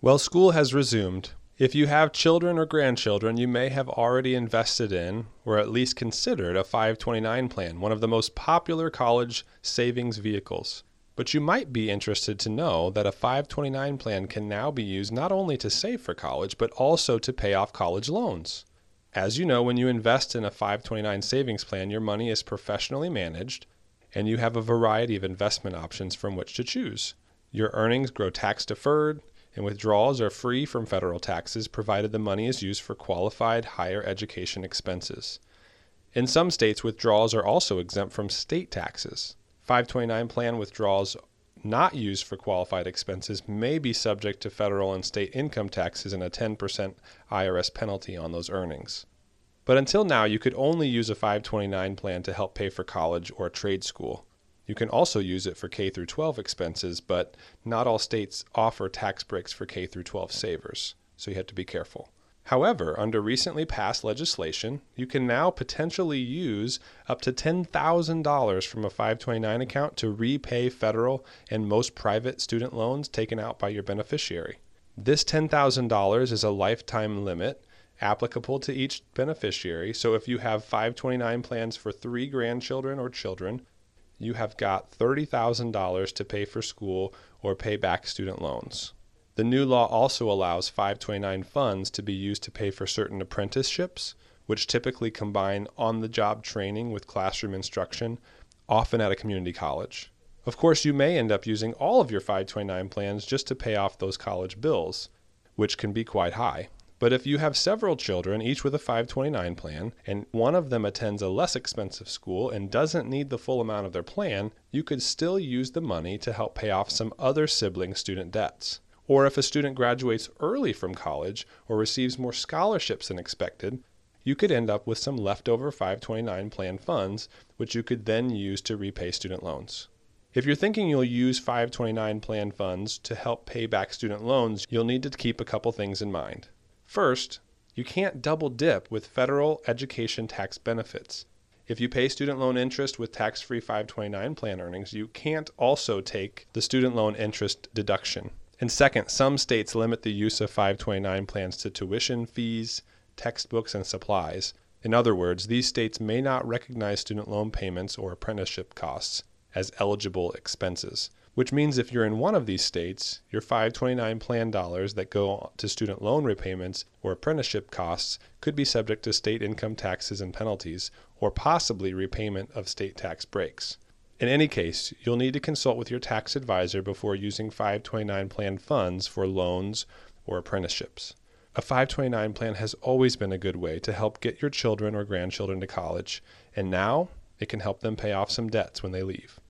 Well, school has resumed. If you have children or grandchildren, you may have already invested in, or at least considered, a 529 plan, one of the most popular college savings vehicles. But you might be interested to know that a 529 plan can now be used not only to save for college, but also to pay off college loans. As you know, when you invest in a 529 savings plan, your money is professionally managed, and you have a variety of investment options from which to choose. Your earnings grow tax deferred, and withdrawals are free from federal taxes provided the money is used for qualified higher education expenses. In some states, withdrawals are also exempt from state taxes. 529 plan withdrawals not used for qualified expenses may be subject to federal and state income taxes and a 10% IRS penalty on those earnings. But until now, you could only use a 529 plan to help pay for college or trade school. You can also use it for K through 12 expenses, but not all states offer tax breaks for K through 12 savers, so you have to be careful. However, under recently passed legislation, you can now potentially use up to $10,000 from a 529 account to repay federal and most private student loans taken out by your beneficiary. This $10,000 is a lifetime limit applicable to each beneficiary, so if you have 529 plans for 3 grandchildren or children, you have got $30,000 to pay for school or pay back student loans. The new law also allows 529 funds to be used to pay for certain apprenticeships, which typically combine on-the-job training with classroom instruction, often at a community college. Of course, you may end up using all of your 529 plans just to pay off those college bills, which can be quite high. But if you have several children, each with a 529 plan, and one of them attends a less expensive school and doesn't need the full amount of their plan, you could still use the money to help pay off some other sibling student debts. Or if a student graduates early from college or receives more scholarships than expected, you could end up with some leftover 529 plan funds, which you could then use to repay student loans. If you're thinking you'll use 529 plan funds to help pay back student loans, you'll need to keep a couple things in mind. First, you can't double dip with federal education tax benefits. If you pay student loan interest with tax-free 529 plan earnings, you can't also take the student loan interest deduction. And second, some states limit the use of 529 plans to tuition fees, textbooks, and supplies. In other words, these states may not recognize student loan payments or apprenticeship costs as eligible expenses, which means if you're in one of these states, your 529 plan dollars that go to student loan repayments or apprenticeship costs could be subject to state income taxes and penalties, or possibly repayment of state tax breaks. In any case, you'll need to consult with your tax advisor before using 529 plan funds for loans or apprenticeships. A 529 plan has always been a good way to help get your children or grandchildren to college, and now it can help them pay off some debts when they leave.